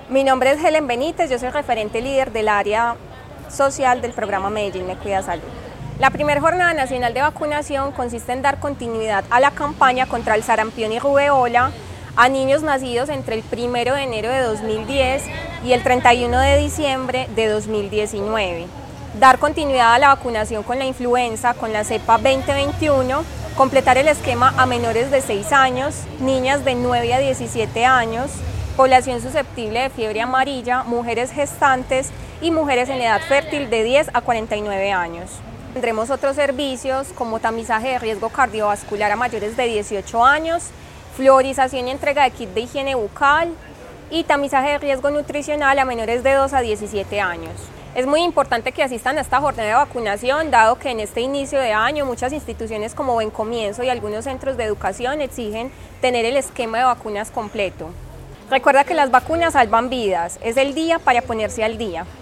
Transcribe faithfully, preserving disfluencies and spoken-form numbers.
Mi nombre es Helen Benítez, yo soy referente líder del área social del programa Medellín Me Cuida Salud. La primera jornada nacional de vacunación consiste en dar continuidad a la campaña contra el sarampión y rubeola a niños nacidos entre el primero de enero de dos mil diez y el treinta y uno de diciembre de dos mil diecinueve. Dar continuidad a la vacunación con la influenza, con la cepa veinte veintiuno, completar el esquema a menores de seis años, niñas de nueve a diecisiete años, población susceptible de fiebre amarilla, mujeres gestantes y mujeres en edad fértil de diez a cuarenta y nueve años. Tendremos otros servicios como tamizaje de riesgo cardiovascular a mayores de dieciocho años, fluorización y entrega de kit de higiene bucal y tamizaje de riesgo nutricional a menores de dos a diecisiete años. Es muy importante que asistan a esta jornada de vacunación, dado que en este inicio de año muchas instituciones como Buen Comienzo y algunos centros de educación exigen tener el esquema de vacunas completo. Recuerda que las vacunas salvan vidas, es el día para ponerse al día.